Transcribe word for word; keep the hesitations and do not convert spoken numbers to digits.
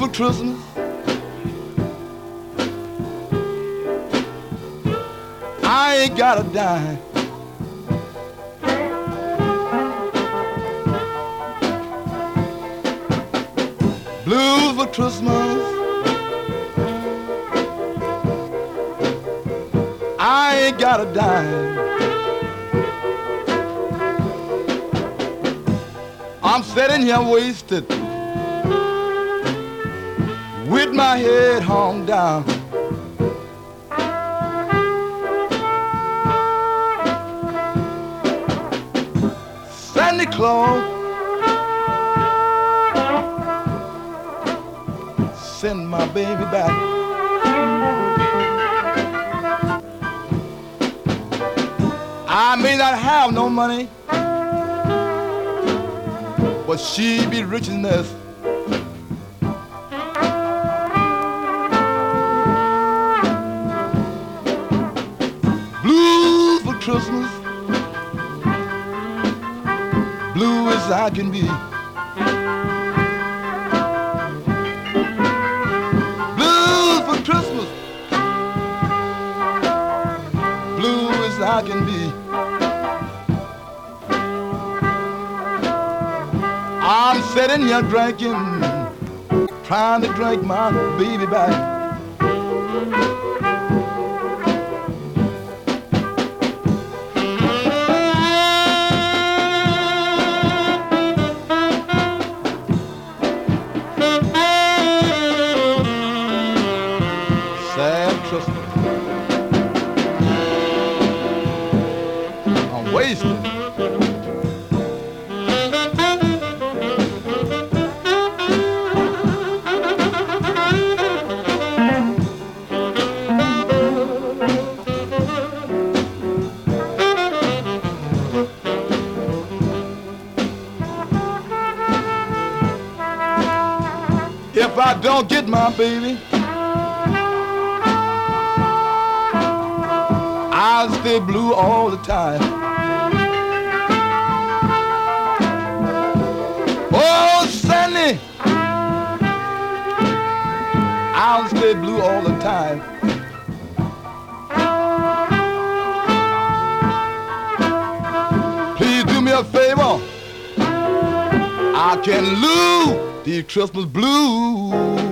for Christmas. I ain't got a dime. Blues for Christmas. I ain't got a dime. I'm sitting here wasted with my head hung down. Santa Claus, send my baby back. I may not have no money, but she be rich in this. Blues for Christmas, blue as I can be. Blues for Christmas, blue as I can be. I'm sitting here drinking, trying to drink my baby back. Sad Christmas. I'm wasted. If I don't get my baby, I'll stay blue all the time. Oh, Sandy, I'll stay blue all the time. Please do me a favor, I can lose the Christmas blues.